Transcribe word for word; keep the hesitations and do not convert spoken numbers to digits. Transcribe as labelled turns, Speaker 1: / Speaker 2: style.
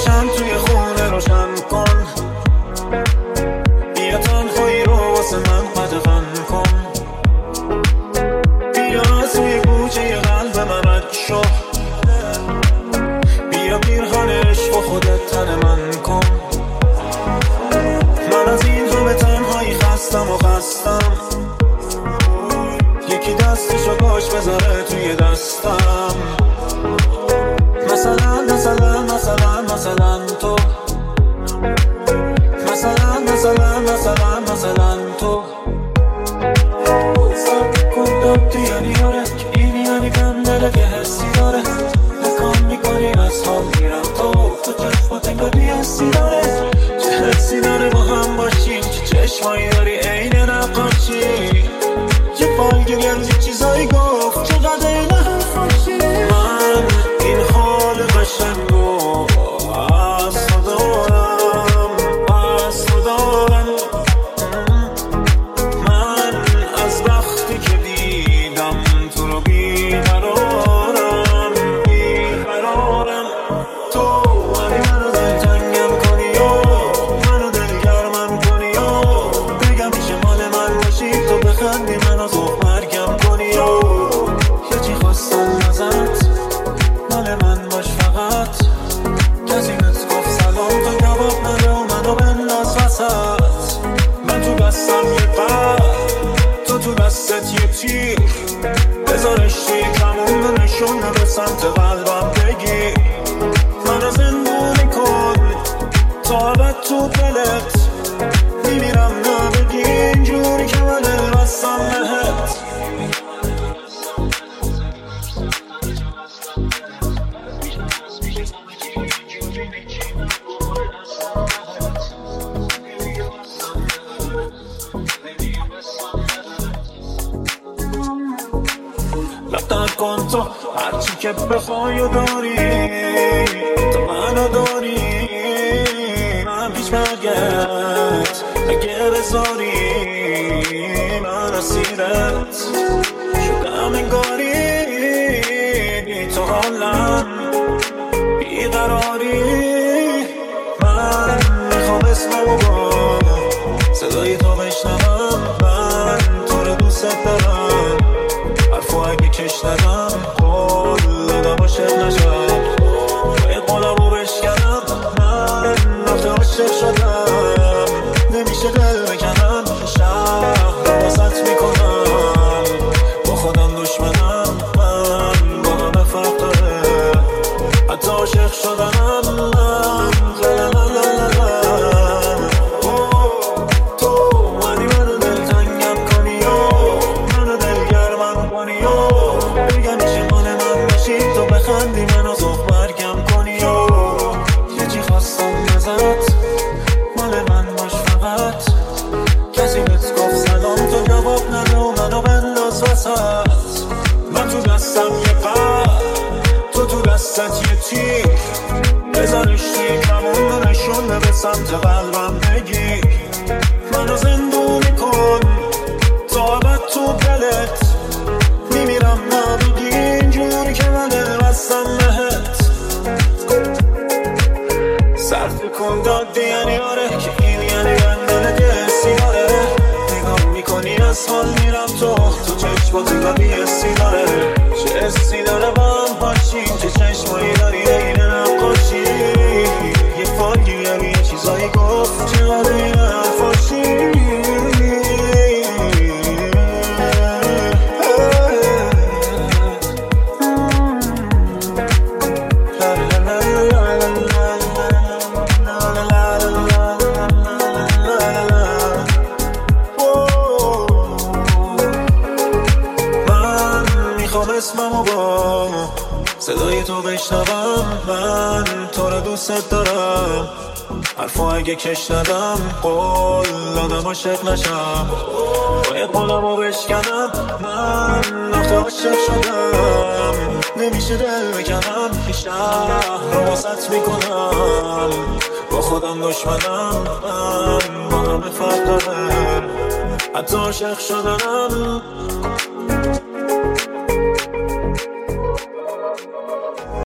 Speaker 1: شم توی خونه روشن کن، بیا تنهایی رو واسه من قدغن کن، بیا توی گوشه قلب من رد شو، بیا پیرهن عشق و خودت تن من کن. من از این همه تنهایی خستم و خستم، یکی دستشو باش بذاره توی دستم. مثلا مثلا مثلا مثلا تو، مثلا مثلا مثلا مثلا تو. سب کن تو یعنی آره که این یعنی کم داره که حسی داره، نکام میکنی از حال میرم تو تو چشمات انگاری حسی داره، چه حسی داره با هم باشیم، چه چشمایی داری عین نقاشی، یه فالگیر یه چیزایی گفت چقدر این حرفاشی. من این حال قشنگو از تو دارم، از تو دارم. من از وقتی که دیدم تو رو بیقرارم، بیقرارم. تو ولی منو دلتنگم کنی و منو دلگرمم کنی و بگم میشه مال من باشی، تو بخندی منو زخ مرگم کنی و یه چی خواستم ازت، مال من باش فقط. کسی بهت گفت سلام تو جواب نده و منو بنداز وسط. من تو دستم یه قلب، تو تو دستت یه تیر، بذارش توی کمون و نشونه به سمت قلبم بگیر. منو زندونی کن تا ابد تو دلت، میمیرم نبگی اینجوری که من دل بستم بهت. لفتر کن تو هرچی که بخوای و داری، تو منو داری. من پیش برگرد اگه بذاری، من اسیرت شدم انگاری. تو حالم بیقراری، من میخوام اسممو با صدای تو بشنوم. من تو رو دوست دارم، حرفو اگه کش ندم قول دادم عاشق نشم، باید قولمو بشکنم. من وقت عاشق شدم، نمیشه دل بکنم، شهر رو واسط میکنم، با خودم دشمنم. من با همه فرق داره، حتی عاشق شدنم. من تو ولی منو دلتنگم کنی و منو دلگرمم کنی و بگم میشه مال من باشی، تو بخندی منو زخ برگم کنی و یه چی خواستم ازت، مال من باش فقط. کسی بهت گفت سلام تو جواب نده و منو بنداز وسط. من تو دستم یه قلب، تو تو دستت یه تیر، بذارش توی کمون و نشونه به سمت قلبم بگیر. منو زندونی کن تا ابد تو دلت، میمیرم نبگی اینجوری که من دل بستم بهت. صرف کن دادی یعنی آره که این یعنی بندنه که حسی داره، نگاه میکنی از حال میرم تو تو چشمات انگاری حسی داره، چه حسی داره با هم باشیم، چه چشمایی داری این نقاشی، یه فالگیر یه چیزایی گفت چقدر این حرفاشی. اسممو با صدای تو بشنوم. من تو رو دوست دارم، حرفو اگه کش ندم قول دادم عاشق نشم، باید قولمو بشکنم. من وقت عاشق شدم، نمیشه دل بکنم، شهر رو واسط میکنم، با خودم دشمنم. من با همه فرق داره، حتی عاشق شدنم.